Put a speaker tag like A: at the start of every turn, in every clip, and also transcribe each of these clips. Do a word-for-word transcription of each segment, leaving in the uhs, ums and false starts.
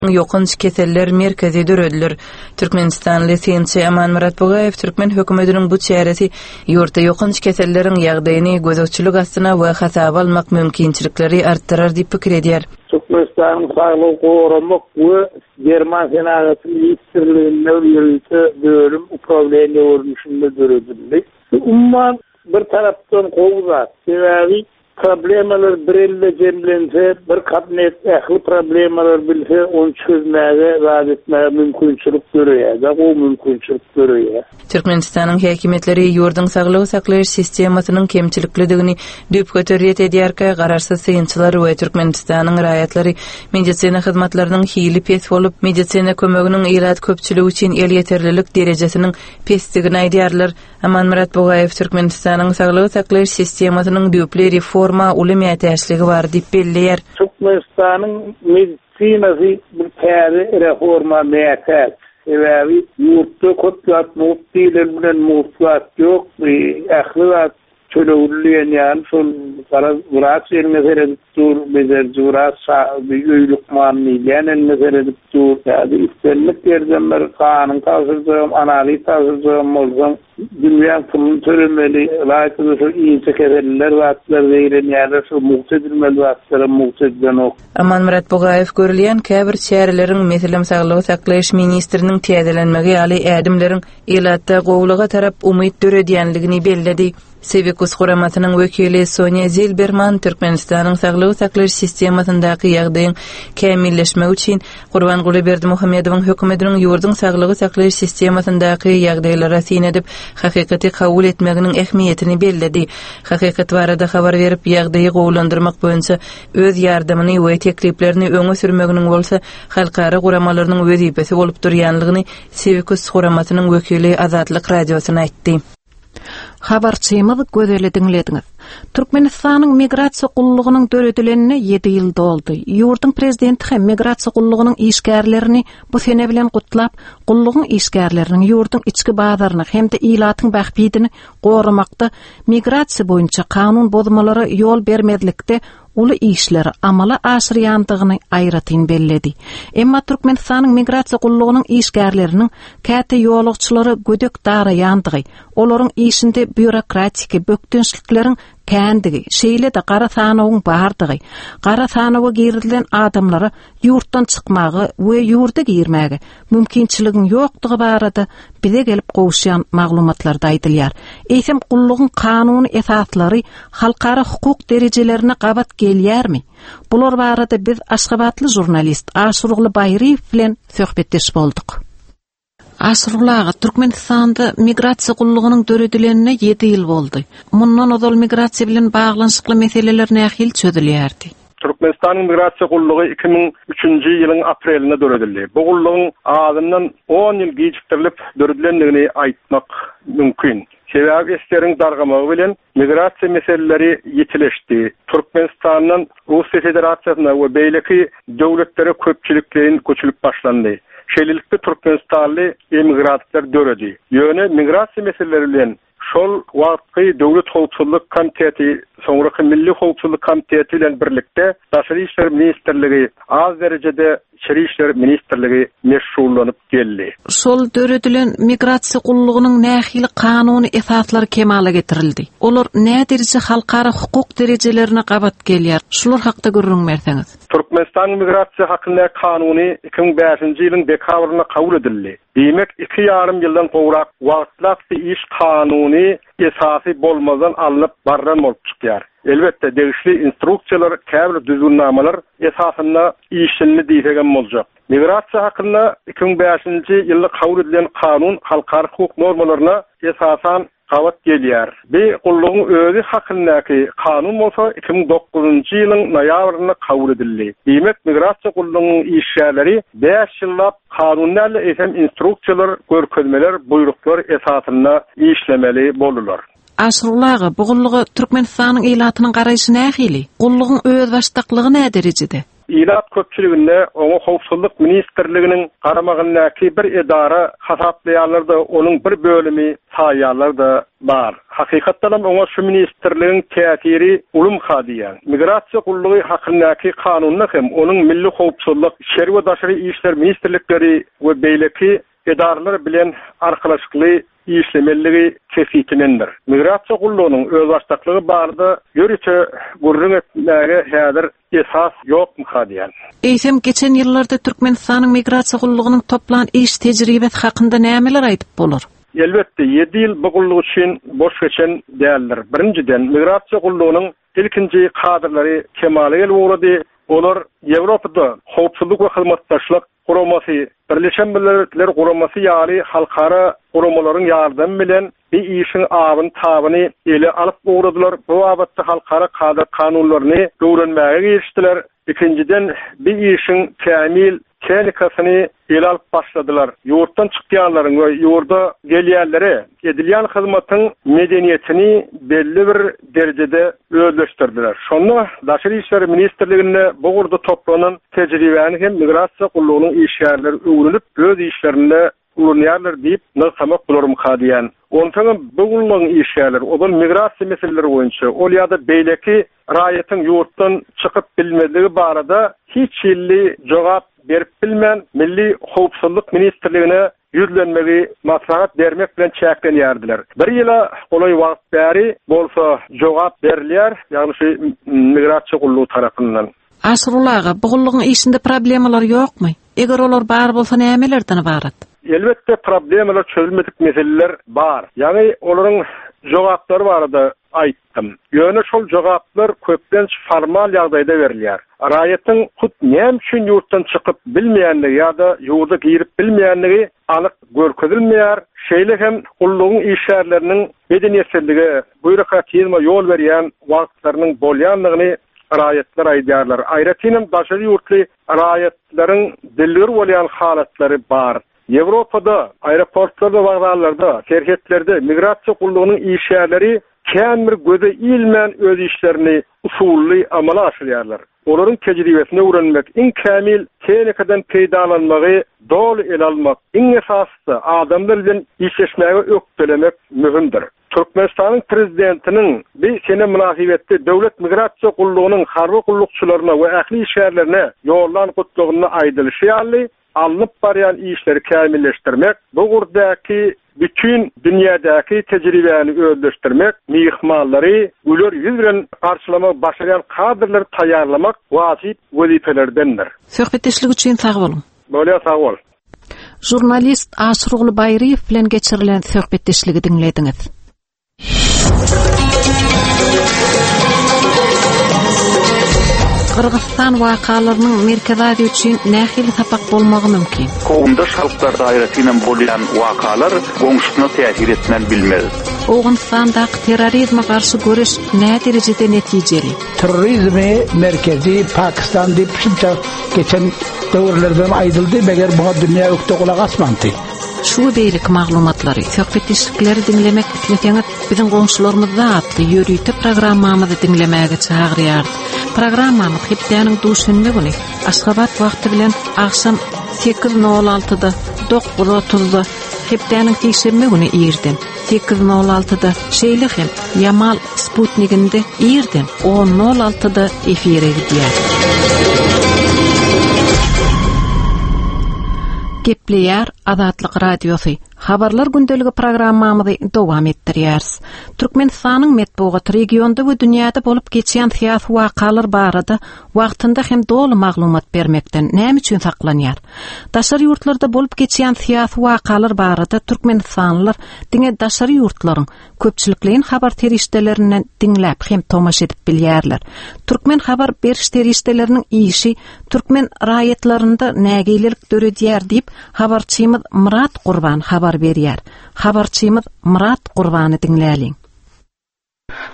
A: Yoqunç keseller merkezi döredilir. Türkmenistanly Sençi Aman Murat Bogayev Türkmen hökümetiniň bu çäresi ýurtda yoqunç keselleriň ýagdaýyny gözükçülük astyna we hasaba almak mümkinçilikleri artdyrar diýip pikir edýär.
B: Türkmenistan'ın sağlığı korumak ve German senatynyň ýetirliğinde ýürüse bölüm problemi olmuşunda döredilir. Umman bir tarapdan gowzat, sebebi problemalar birelle cemlense, bir kabinet ähli problemalar bilse, onu çözmäge, raz etmäge mümkinçilik görýär. O mümkinçilik görýär.
A: Türkmenistanyň häkimetleri ýurdun saglygy saklaýyş sistemasynyň kemçilikligini düp göterýät edýärkä, gararsyz synçylar we Türkmenistanyň raýatlary medisina hyzmatlarynyň hili pes bolup, medisina kömeginiň ýylat köpçüligi üçin el ýeterlilik derejesiniň pesdigini aýdýarlar. Aman Murat Bogayev Türkmenistanyň saglygy saklaýyş sistemasynyň düpli reforma uly täsirligi bar diýip belleýär.
B: Türkmenistanyň medisinasy bir täze reforma mätäs. Sebebi yurtda köpçülik muhtiler bilen muhtat ýok, ähli çöleýän ýaly şol garaz elmezere dur, bezer juras öýlük muamilýän elmezere dur, ýa-da istenlik berden bir kanun taşyrjam, analiz taşyrjam bolsam, dünýä pulun tölemeli, laýyky şu iňçe keseller wagtlar beýlen ýa-da şu muhtedilmeli wagtlara muhtedden ok.
A: Aman Murat Bogayev görülýän käbir çäreleriň meselem saglygy saklaýyş ministriniň täzelenmegi ýaly ädimleriň ýylatda gowluga tarap umyt döredýänligini belledi. Sevikus Huramatynyň wekili Sonya Zilberman Türkmenistanyň saglygy saklaýyş sistemasyndaky ýagdaýyň kämilleşmegi üçin Gurbanguly Berdimuhammedowyň hökümetiniň ýurdun saglygy saklaýyş sistemasyndaky ýagdaýlara syn edip, hakykaty kabul etmeginiň ähmiýetini belledi. Hakykat barada habar berip, ýagdaýy gowlandyrmak boýunça öz ýardamyny we tekliplerini öňe sürmeginiň bolsa, halkara guramalarynyň wezipesi bolup durýanlygyny Sevikus Huramatynyň wekili Azatlyk radiosyna aýtdy. Habarçymyz gözele dinlediňiz. Türkmenistanyň migrasiýa gullygynyň döredilenine ýedi ýyl doldy. Ýurdun prezidenti hem migrasiýa gullygynyň işgärlerini bu sene bilen gutlap, gullygyň işgärleriniň ýurdun içki bazaryny hem de ýylatyň bähbidini gorumakda migrasiýa boýunça kanun bozmalary ýol bermedlikde uly işleri amala aşyrýandygyny aýratyn belledi. Emma Türkmenistanyň migrasiýa gullygynyň işgärleriniň käte ýolugçylary gödek daraýandygy, olaryň işinde bürokratik bökdünçlikleriň kändigi, şeýle de gara sanawyň bardygy, gara sanawa girilen adamlara ýurtdan çykmagy we ýurda girmäge mümkinçiligiň ýokdugy barada bize gelip gowuşýan maglumatlarda aýdylýar. Eýsem gullygyň kanuny esaslary halkara hukuk derejelerine gabat gelýärmi? Bular barada biz Aşgabatly jurnalist Aşurugly Bayriýew bilen söhbetleşip boldyk. Aşurugly Türkmenistanda migrasiýa gullygynyň döredilenine ýedi ýyl boldy. Mundan ozal migrasiýa bilen baglanşykly meseleler nähil çözülýärdi.
C: Türkmenistanyň migrasiýa gullygy iki ming üçünji ýylyň aprelinde döredildi. Bu gullygyň azyndan on ýyl gecikdirilip döredilendigini aýtmak mümkin. Sebebi esteriň dargamagy bilen migrasiýa meseleleri ýetileşdi. Türkmenistanyň Russiýa Federasiýasyna we beýleki döwletlere köpçüliklerin köçülip başlandy. Şeýlelikde Türkmenistanly emigrantlar döredi. Ýöne migrasiýa meseleleri bilen şol wagtky döwlet howpçylyk komiteti, soňraky milli howpçylyk komiteti bilen birlikde Daşary işler ministrligi az derejede İçeri işler ministrligi meşgullanıp geldi.
A: Şol döredilen migrasiýa gullygynyň nähili kanuny esaslary kemale getirildi. Olar nädirji halkara hukuk derejelerine gabat gelýär. Şular hakda görüň berseňiz.
C: Türkmenistan migrasiýa hakynda kanuny iki ming beşinji ýylyň dekabryna kabul edildi. Demek iki ýarym ýyldan gowrak wagtlapdy iş kanuny esasy bolmadan alınıp barran bolup çykýar. Elbette degişli instruksiýalar, käbir düzgünnameler esasynda işlenli diýilgen boljak. Migrasiýa hakynda iki ming beşinji ýylda kabul edilen kanun halkara hukuk normalaryna esasan gabat gelýär. Bu gullygyň özü hakyndaky kanun bolsa iki ming dokuzunji ýylyň noýabryna kabul edildi. Demek migrasiýa gullygynyň işgärleri beş ýyllap kanunlarla esem instruksiýalar, görkezmeler, buyruklar esasynda işlemeli bolurlar.
D: Aşrulağı bugulluğu Türkmenistan'ın ilatynyň garaýşy nähili? Gullugyň öz başdaklygy nä derejede?
C: İlat köpçüliginde oňa howpsuzlyk ministrliginiň garamagyndaky bir edara hasaplaýarlar-da, onuň bir bölümi saýarlar da bar. Hakykatdan oňa şu ministrligiň täsiri ulum hadiýan. Migrasiýa gullugy hakyndaky kanunyna hem onuň milli howpsuzlyk, şerwe daşary işler ministrlikleri we beýleki edaralar bilen arkalaşykly işlemeligi kesitinindir. Migrasiýa gullugynyň öz başdaklygy barda ýörüçe gurrun etmäge häzir esas ýokmy hadiýan.
D: Eýsem geçen ýyllarda Türkmenistanyň migrasiýa gullugynyň toplan iş tejribesi hakynda nämeler aýdyp bolar?
C: Elbetde yedi ýyl bu gulluk üçin boş geçen däldir. Birinciden migrasiýa gullugynyň ilkinji kadrlary kemale gelýärdi. Olar Ýewropada howpsuzlyk we hyzmatdaşlyk guramasy, Birleşen Milletler guramasy ýaly halkara guramalaryň ýardamy bilen bir işin awyn tabyny ele alyp guradylar. Bu wagtda halkara kadr kanunlaryny öwrenmäge girişdiler. İkinciden bir işin kämil tehnikasyny ele alyp başladylar. Ýurtdan çykýanlaryň we ýurda gelýänlere edilýän hyzmatyň medeniýetini belli bir derejede özleşdirdiler. Şonu Daşary işleri ministrliginde bu gurda toplanan tejribäni hem migrasiýa gullugynyň işgärleri öwrenip öz işlerinde ulanýarlar diýip näsamak bolarym hadiýan. Ontaň bu gullugyň işgärleri, o migrasiýa meseleleri boýunça, ol ýa-da beýleki raýatyň ýurtdan çykyp bilmedigi barada hiç ýylly jogap berip bilmän milli howpsuzlyk ministrligine yüzlenmegi maslahat bermek bilen çäklenýärdiler. Bir ýyla olay wagt bäri bolsa jogap berilýär, ýagny şu migrasiýa gullugy tarapyndan.
D: Aşrulağı bu gullugyň işinde problemalar ýokmy? Eger olar bar bolsa nämelerden ibarat?
C: Elbette problemalar çözülmedik meseleler bar. Yani olaryň jogaplary barada aýtdym. Ýöne şol jogaplar köpden formal ýagdaýda berilýär. Raýatyň hut näme üçin ýurtdan çykyp bilmeýänligi ýa-da ýurda girip bilmeýänligi anyk görkezilmeýär. Şeýle hem gullugyň işgärleriniň medeniýetsizligi, buýrokratiýa ýol berýän wagtlarynyň bolýanlygyny raýatlar aýdýarlar. Aýratynam daşary ýurtly raýatlaryň dilleri bolýan halatlary bar. Ýewropada, aeroportlarda, wagtlarda, şerhetlerde migrasiýa gullugynyň işgärleri kämir göze ilmän öz işlerini usully amala aşyrýarlar. Olaryň tejribesini öwrenmek, iň kämil tehnikadan peýdalanmagy dolu el almak, iň esasy adamlar bilen işleşmäge ökdelemek mühimdir. Türkmenistanyň prezidentiniň bir sene münasibetde döwlet migrasiýa gullugynyň harby gullukçylaryna we ähli işgärlerine ýollan gutlugyny aýdylyşy ýaly alınıp baryan işleri kämilleşdirmek, bu gurdaky bütün dünyadaky tejribäni özleşdirmek, mihmallary ular ýüz bilen garşylamak, başarýan kadrlary taýýarlamak wajyp wezifelerdendir.
D: Söhbetdeşlik üçin sag bolun.
C: Bolýa sag bol.
D: Jurnalist Aşrugly Baýryew bilen geçirilen söhbetdeşligi dinlediňiz. Kırgızstan wakalarynyň merkezadi üçin nähili tapak bolmagy mümkin.
E: Kowundaş halklar daýratynyň bolýan wakalar goňşusyna täsir etmän bilmez.
D: Owgunstanda terrorizme garşy göreş nä derejede netijeli?
F: Terrorizmi merkezi Pakistan diýip şunça geçen döwürlerden aýdyldy, beger bu dünýä ökde kulak asmandy.
D: Şu beýlik maglumatlary, söhbetdeşlikleri dinlemek isleseňiz, biziň goňşularymyzda atly ýörüýte programmamyzy dinlemäge çagyrýar. Programmamyz hepdeniň duşunma güni Aşgabat wagty bilen akşam sekiz nol altıda dokuz otuzda hepdeniň teşemme güni ýerden sekiz nol altıda şeýle hem Yamal Sputnikinde ýerden on nol altıda efire gidýär. Gepleýär Azatlyk Radiosu. Habarlar gündeligi programmamyzy dowam etdirýäris. Türkmenistanyň medeniýet regionda we dünýäde bolup geçýän syýasy wakalar barada wagtynda hem dolu maglumat bermekden näme üçin saklanýar? Daşary ýurtlarda bolup geçýän syýasy wakalar barada türkmenistanlylar diňe daşary ýurtlaryň köpçülikliğin habar terişdelerinden dinläp hem tomaş edip bilýärler. Türkmen habar beriş terişdeleriniň işi türkmen raýatlarynda nägeýlerik döredýär diýip habarçymyz Murat Gurban habar berýär. Habarçymyz Murat Gurbany dinläliň.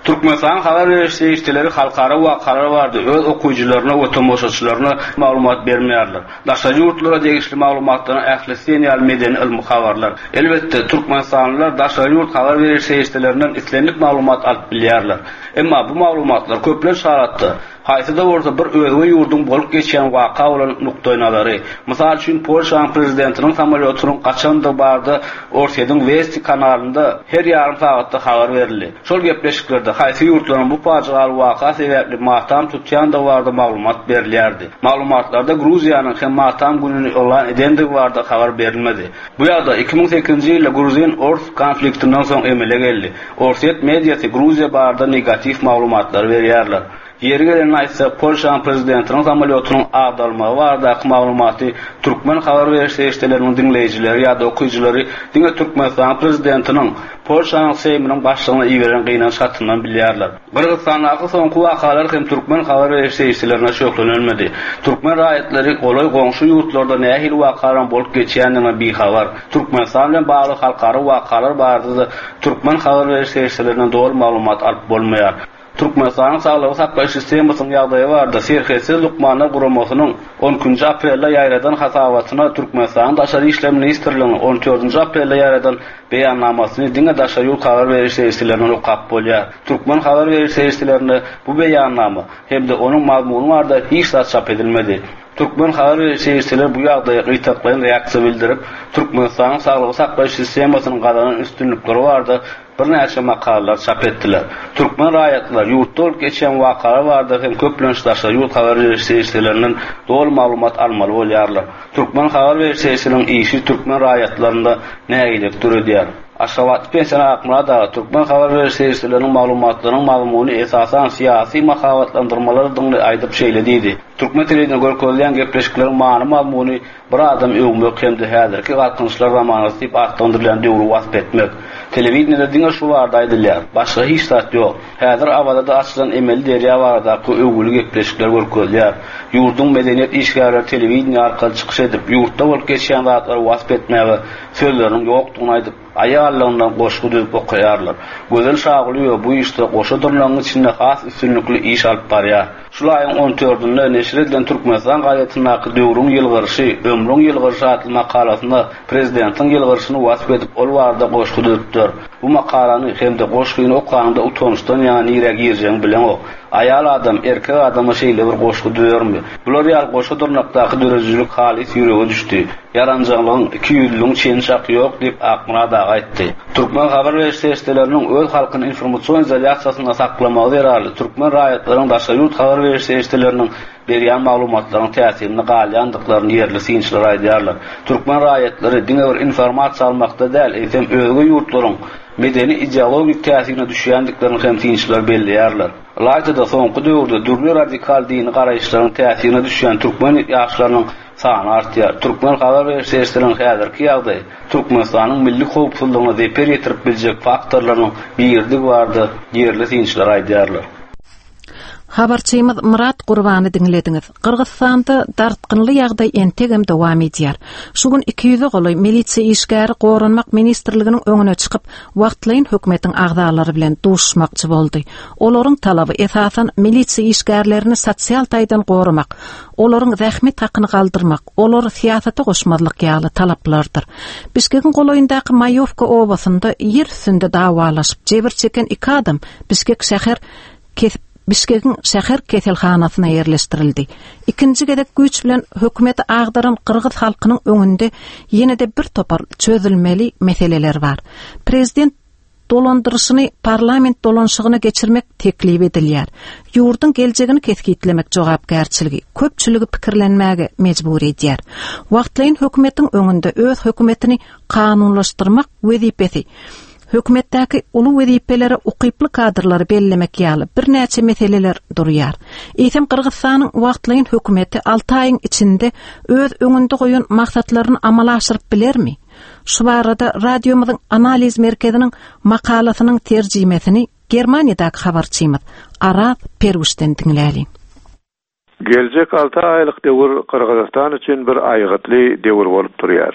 G: Türkmenistan habar berişi işçileri halkara wakalar bardy. Öz okuyucularına we tomoşaçylaryna maglumat bermeýärler. Daşa ýurtlara degişli maglumatlaryny ähli ýal medeni ilmi habarlar. Elbetde Türkmenistanlylar daşa ýurt habar berişi işçilerinden islenlik maglumat alyp bilýärler. Emma bu maglumatlar köplen şaratdy. Haýsy da bolsa bir özge ýurdun bolup geçýän waka bolan nukta nazary. Mysal üçin Polşa prezidentiniň samolyotynyň gaçanda bardy, Orsedyň West kanalynda her ýarym sagatda habar berildi. Şol gepleşiklerde haýsy ýurtlaryň bu paçagal waka sebäpli matam tutýan da bardy maglumat berilýärdi. Maglumatlarda Gruziýanyň hem matam gününi elan edendigi bardy habar berilmedi. Bu ýagda iki ming sekizinji ýylda Gruziýan Ors konfliktinden soň emele geldi. Orset mediýasy Gruziýa barada negativ maglumatlar berýärler. Yeri gelen aýtsa Polşa prezidentiniň samolyotynyň agdalmagy barada maglumaty Türkmen habar berişi işçileriniň dinleýijileri ýa-da okuyjylary diňe Türkmenistan prezidentiniň Polşanyň seýminiň başlygyna iýeren gynany şatyndan bilýärler. Kyrgyzstandaky soňky wakalar hem Türkmen habar berişi işçilerine şoklanylmady. Türkmen raýatlary golay goňşy ýurtlarda nähil wakalar bolup geçýänine bir habar. Türkmenistan bilen bagly halkara wakalar barada Türkmen habar berişi işçilerinden dogry maglumat alyp bolmaýar. Türkmenistan'ın sağlığı saklayış sisteminin ýagdaýy barda Serhesi Lukmanlar guramasynyň on üçinji aprelde ýaýradan hasabatyna Türkmenistan'ın Daşary işler ministrliginiň on dördünji aprelde ýaýradan beýannamasyny diňe daşary ýurt habar berişi işçilerine okap bolýar. Türkmen habar berişi işçilerine bu beýannama hem de onuň mazmuny barda hiç da çap edilmedi. Türkmen habar berişi işçiler bu ýagdaýa gytaklaýan reaksiýa bildirip Türkmenistan'ın sağlygy saklaýyş sisteminiň galanan üstünlikleri barda bir näçe makalalar çap etdiler. Türkmen raýatlary ýurtda bolup geçen wakalar barda hem köplenşdaşlar ýurt habar berişi işçilerinden dogry maglumat almaly bolýarlar. Türkmen habar berişi işçilerining işi Türkmen raýatlarynda näçe durýar. Aşgabat pensiýa hakmyna da Türkmen habar berişi işçileriniň maglumatlarynyň mazmuny esasan syýasy mahabatlandyrmalary diňle aýdyp şeýlediydi. Türkmen telewizionyna görkezilýän gepleşiklerin many mazmuny bir adam öňmek hem de häzirki gatnaşyşlar zamanasy diýip atlandyrılan döwri wasp etmek. Telewizionyda diňe şu barda aýdylýar. Başga hiç zat ýok. Häzir awada açylan emel derýa barda bu öwgüli gepleşikler görkezilýär. Ýurdun medeniýet işgärleri telewizioň arkaly çykyş edip ýurtda bolup geçýän zatlary wasp etmäge, sözleriniň ýokdugyny aýdyp aýallygyndan goşgu düzüp okaýarlar. Gözel şagyly bu işte goşadyrlaryň içinde has üstünlikli iş alyp barýar. Şulaýyň on dördünde neşir edilen Türkmenistan gazetynyň döwrüň ýylgyryşy, ömrüň ýylgyryşy adly makalasynda prezidentiň ýylgyryşyny wasp edip ol barda goşgu düzüpdir. Bu makalany hem de goşgyny okaganda utançdan ýani ýüreg ýerjeň bilen o. Ayal adam, erkek adama şeýle bir goşgu düýärmi? Bular ýal goşadyrnakdaky dörejilik halis ýürege düşdi. Yaranjaglygyň iki ýüzlüň çen şaky ýok diýip akmyna da aýtdy. Türkmen habar berişi işçileriniň öz halkyny informasiýon izolýasiýasyna saklamagy zararly. Türkmen raýatlarynyň daşa ýurt habar berişi işçileriniň berýän maglumatlaryň täsirini galýandyklaryny ýerli synçylar aýdýarlar. Türkmen raýatlary diňe bir informasiýa almakda däl, eýsem özge ýurtlaryň medeni ideologik täsirine düşýändiklerini hem synçylar belliýärler. Laýda soňky döwürde dürli radikal dini garaýşlaryň täsirine düşýän Türkmen ýaşlarynyň sany artýar. Türkmen habar berişi işçileriniň häzirki ýagdaýy Türkmenistanyň milli howpsuzlygyna zeper ýetirip biljek faktorlaryň birdi bardy, ýerli synçylar aýdýarlar.
D: Habarçymyz Murat Gurbany dinlediňiz. Kyrgyzstanda dartgynly ýagdaý entegem dowam edýär. Şu gün iki ýüze golay milisiýa işgäri goranmak ministrliginiň öňüne çykyp, wagtlaýyn hökümetiň agdalary bilen duşmakçy boldy. Olaryň talaby esasan milisiýa işgärlerini sosial taýdan goramak, olaryň zähmet hakyny galdyrmak, olary siýasata goşmazlyk ýaly talaplardyr. Bişkekiň golaýyndaky Mayowka obasynda ýer üstünde dawalaşyp jebir çeken iki adam Bişkek şäher kesip Bişkekiň şäher keselhanasyna ýerleşdirildi. İkinji gedek güýç bilen hökümeti agdaran Kyrgyz halkynyň öňünde ýene-de bir topar çözülmeli meseleler bar. Prezident dolandyryşyny parlament dolanşygyna geçirmek teklip edilýär. Ýurdun geljegini keskitlemek jogapkärçiligi köpçüligi pikirlenmäge mejbur edýär. Wagtlaýyn hökümetiň öňünde öz hökümetini kanunlaşdyrmak wezipesi hökümetdäki ulu wezipeleri ukyply kadrlary bellemek ýaly bir näçe meseleler durýar. Eýsem Kyrgyzstanyň wagtlaýyn hökümeti alty aýyň içinde öz öňünde goýan maksatlaryny amala aşyryp bilermi? Şu barada radiomyzyň analiz merkeziniň makalasynyň terjimesini Germaniýadaky habarçymyz Aras Perwüşden dinläli.
H: Geljek alty aýlyk döwür Kyrgyzstan üçin bir aýgytly döwür bolup durýar.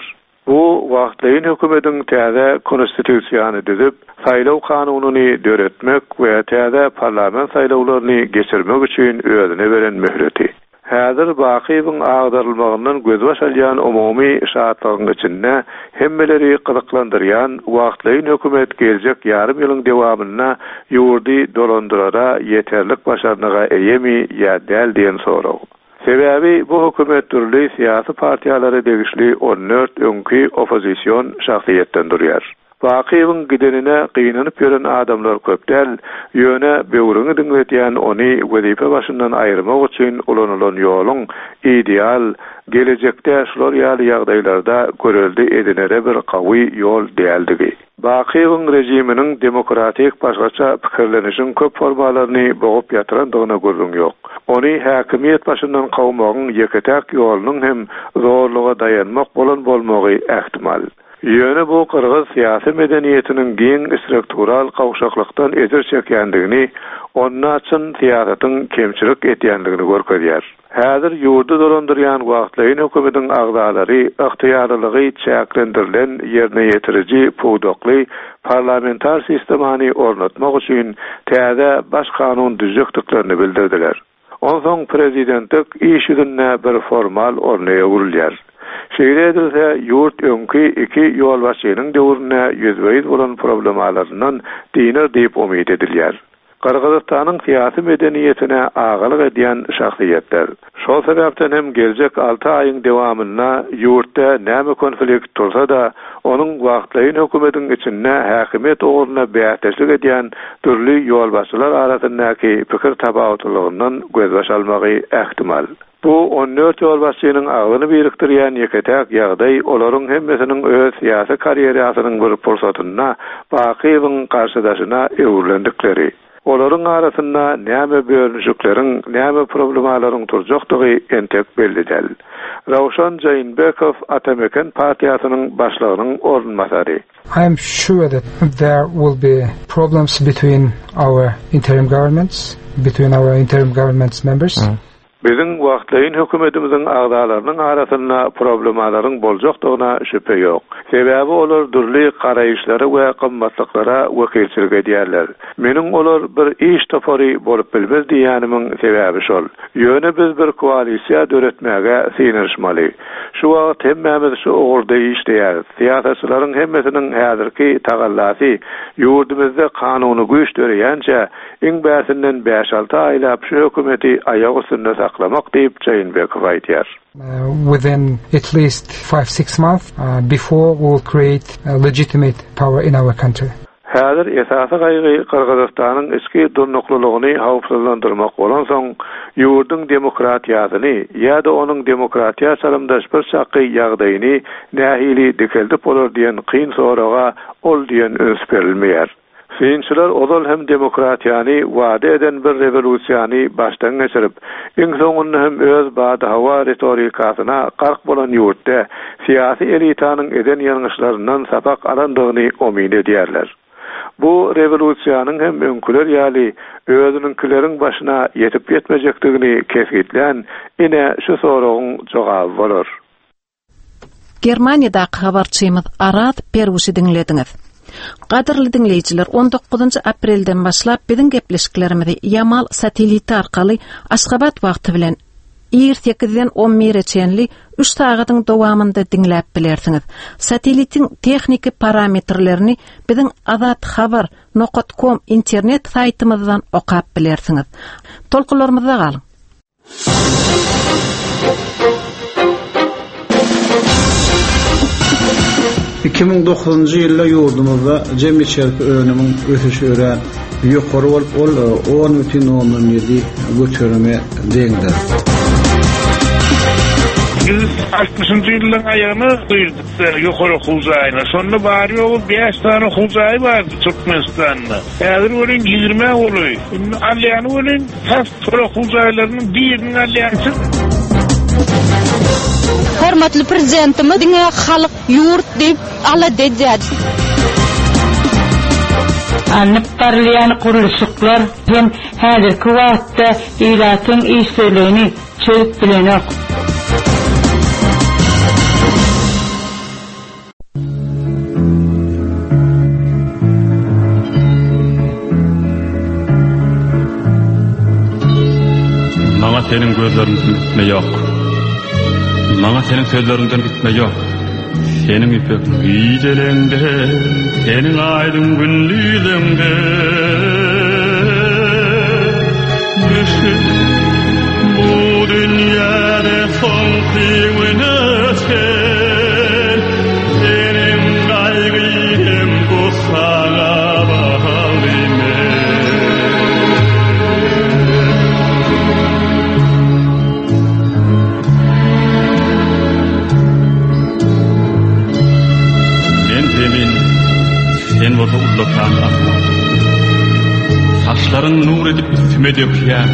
H: Bu wagtlaýyn hökümetiň täze konstitusiýany düzüp, saýlaw kanunyny döretmek we täze parlament saýlawlaryny geçirmek üçin özüne beren möhreti. Häzir bakybyň agdarylmagyndan gözbaş alýan umumy şartlaryň içinde hemmeleri gyzyklandyrýan wagtlaýyn hökümet geljek ýarym ýylyň dowamyna ýurdy dolandyrara ýeterlik başarnyga eýemi ýa däl diýen soraw. Sebäbi bu hökümet türli siyasi partiýalary degişli on dört öňki opozisiýon şahsiýetden durýar. Bakybyň gidenine gynanyp ýören adamlar köpdäl, ýöne böwrüňi diňletýän ony wezipe başyndan aýyrmak üçin ulanylan ýoluň ideal, gelecekde şular ýaly ýagdaýlarda göreldi edinere bir gawy ýol däldigi. Bakybyň rejiminiň demokratik başgaça pikirlenişiň köp formalaryny bogup ýatyrandygyna gözüm ýok. Ony häkimiýet başyndan gawmagyň ýeketäk ýolunyň hem zorluga dayanmak bolan bolmagy ähtimal. Ýöne bu Kırgız siyasi medeniýetiniň giň struktural gawşaklykdan ezer çekýändigini, onun üçin siýasatyň kemçilik etýändigini görkezýär. Häzir ýurdu dolandyrýan wagtlaýyn hökümetiň agdalary ygtyýarlygy çäklendirilen ýerine ýetiriji pudokly parlamentar sistemany ornatmak üçin täze baş kanun düzükdiklerini bildirdiler. Onsoň prezidentlik iş ýüzüne bir formal ornaya gurilýar. Şeýle edilse, ýurt öňki iki ýol başynyň döwrüne ýüzbeýiz bolan problemlaryndan diňer diýip umyt edilýär. Kırgızstanyň siyasi medeniýetine agalyk edýän şahsiýetler. Şol sebäpden hem geljek alty aýyň dowamyna ýurtda näme konflikt tursa da, onuň wagtlaýyn hökümetiň içinde häkimiýet oguruna bäýteşlik edýän türli ýolbaşçylar arasyndaky pikir tabawutlygyndan gözbaş almagy ähtimal. Bu on dört ýolbaşçynyň agyny birikdirýän ýeketäk ýagdaý olaryň hemmesiniň öz siyasi karýerasynyň bir pursatyna bakybyň garşydaşyna öwürlendikleri. Olaryň arasynda näme bölünjükleriň, näme problemalaryň turjakdygy entek bellidir. Rawşan Jaynbekow Atameken partiýasynyň başlygynyň ornmasary.
I: I am sure that there will be problems between our interim governments, between our interim governments members. Mm.
H: Bizim wagtlaýyn hökümetimiziň agdalarynyň arasynda problemalaryň boljakdygyna şüphe ýok. Sebäbi olar durly garaýyşlary we gymmatlyklara wekilçilik edýärler. Meniň olar bir iş tapary bolup bilmez diýänimiň sebäbi şol. Ýöne biz bir koalisiýa döretmäge synyrşmaly. Şu wagt hemmemiz şu ogurda işleýär. Siýasatçylaryň hemmesiniň häzirki tagallasy ýurdumyzda kanuny güýçdürýänçe iň bäsinden beş alty aýlap şu hökümeti aýag üstünde saklamak diýip Jaynbekow aýtýar.
I: Uh, within at least five six months uh, before we will create a legitimate power in our country.
H: Häzir esasy gaýgy Kırgızstanyň eski durnuklulygyny hawpsuzlandyrmak bolan soň ýurdun demokratiýasyny ýa-da onuň demokratiýa salamdaş bir şaky ýagdaýyny nähili dikeldi bolar diýen kyn soraga ol diýen öns berilmeýär. Synçylar odal hem demokratiýany wada eden bir revolýusiýany başdan geçirip, iň soňunda hem öz bada hawa retorikasyna gark bolan ýurtda siyasi elitanyň eden ýalňyşlaryndan sapak alandygyny umyt edýärler. Bu revolýusiýanyň hem öňküler ýaly özüninkileriň başyna ýetip ýetmejekdigini kesgitlen ine şu soragyň jogaby bolar.
D: Germaniýada habarçymyz Arat Perwuşy diňlediňiz. Qadirli dinleyijiler, on dokuzunçy aprelden başlap biziň gepleşiklerimizi Yamal sateliti arkaly Aşgabat wagty bilen ýigirme sekizden on birçenli üç sagatyň dowamynda dinläp bilersiňiz. Satelitin texniki parametrlerini biziň azat habar nokta com internet saýtymyzdan okap bilersiňiz. Tolkularymyza galyň.
J: iki ming dokuzunçy ýylda ýurdumyzda jemgyýetçilik önümiň ösüşi ören ýokary bolup ol on бүтүн ондон yedi götürme deňdir.
K: Biz altmışıncı ýylyň aýagyny duýduk ýokary huzaýyna. Şonda bary ol beş tane huzaý bar Türkmenistanda. Häzir bolan ýygrime boluy. Alýany bolan has huzaýlarynyň birini alýansy.
L: Hormatly prezidentimiz diňe halyk ýurt diýip ala dedýär.
M: Anıp barlayan kuruluşuklar hem häzirki wagtda ýylatyň işlerini çöp bilenek.
N: senin gözlerinden gitme yok. Maňa senin sözlerinden gitme yok. Senin ipek güýjelende, senin aýdym günlüýüňde. Bu dünýäde soňky sen, senin gaýrym bu sana bahalyme. Sen bolsa ullukan asma. Saçların nur edip üstüme dökýär.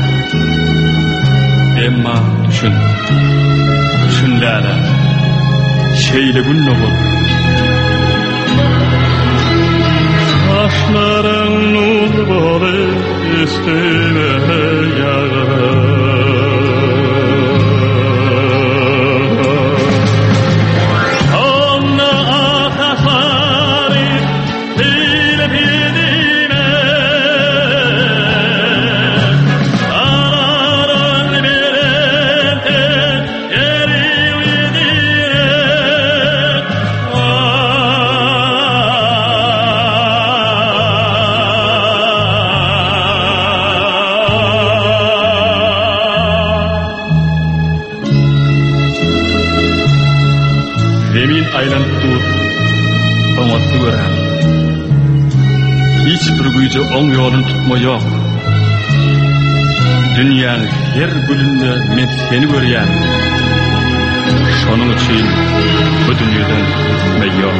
N: Emma düşün. Düşünlere. Şeýle gün olur. Saçların nur bolup üstüme ýagar. Oň ýolun tutma yok. Dünýäň her gülünde men seni görýän. Şonuň üçin bu dünýeden gitme yok.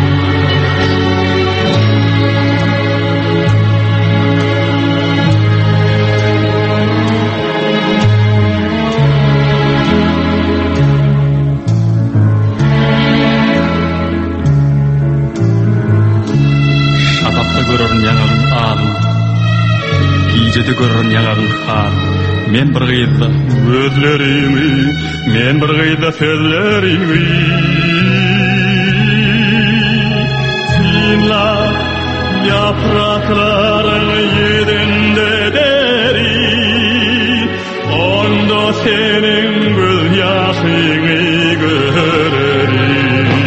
N: Şapakda görürün ýaňagyň ağzyn, gijede görürün ýaňagyň har. Men bir gyýda gözlerimi, men bir gyýda sözlerimi. Sinla yapraklaryň ýerinde deri, onda senin göz ýaşyny görerim.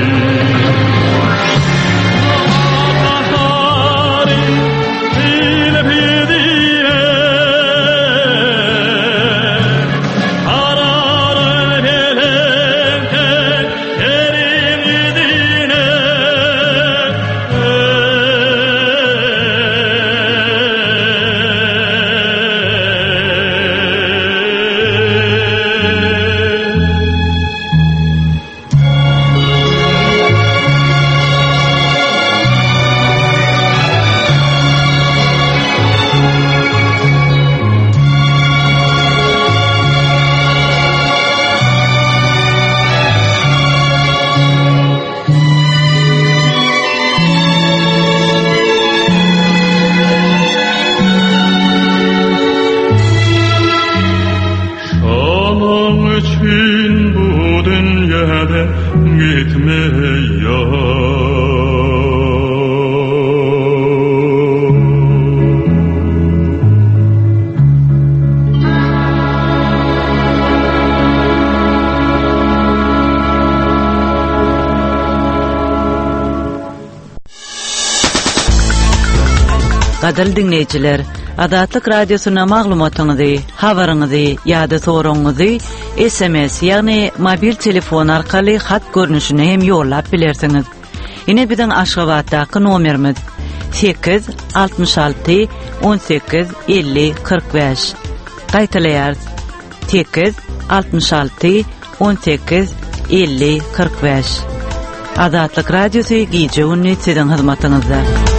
A: Gadal dinleyijiler, Adatlyk radiosyna maglumatyňyzy, habaryňyzy ýa-da soragyňyzy S M S ýagny mobil telefon arkaly hat görnüşine hem ýollap bilersiňiz. Ine biziň Aşgabatdaky nomerimiz sekiz altmış alty on sekiz elli kırk beş. Gaýtaýar sekiz altmış alty on sekiz elli kırk beş. Adatlyk radiosy gije ünni siziň hyzmatyňyzda.